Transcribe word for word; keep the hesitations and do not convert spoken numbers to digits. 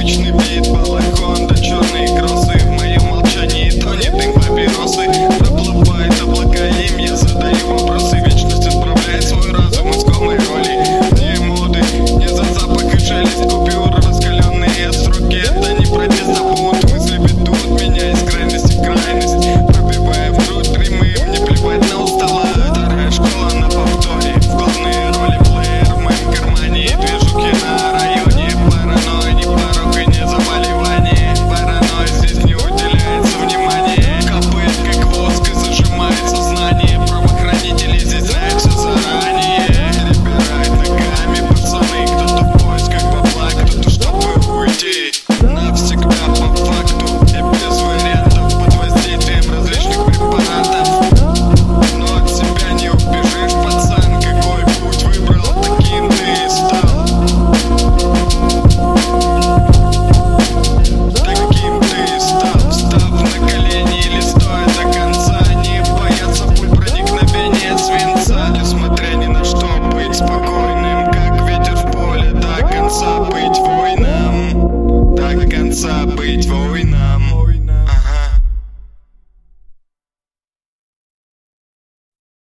Обычный бит, балахон, да черные кроссы. В моем молчании тонет дым папиросы. Проплывают облака, им я задаю вопросы. Вечность отправляет свой разум искомой роли. Не моды, не за запах и шелест купюр. Раскаленные строки, это не протест, а бунт. Мысли ведут меня из крайности в крайность, пробивая в грудь прямые, мне плевать на устала. Вторая школа на повторе, в главные роли плеер в моем кармане. Движуки на районе, паранойя, не порог и не заболевание. Паранойя здесь не уделяется внимания. Копыт как воск и зажимает сознание. Правоохранители здесь знают все заранее. Перебирают ногами пацаны, кто-то в поисках бабла, кто-то чтобы уйти навсегда по факту и без вариантов, под воздействием различных препаратов. Но от себя не убежишь, пацан, какой путь выбрал, таким ты и стал. Таким ты и стал, встав на колени или стоя до конца. Не бояться пуль проникновения свинца, несмотря ни на что быть спокойным, как ветер в поле. До конца быть воином, до конца быть воином.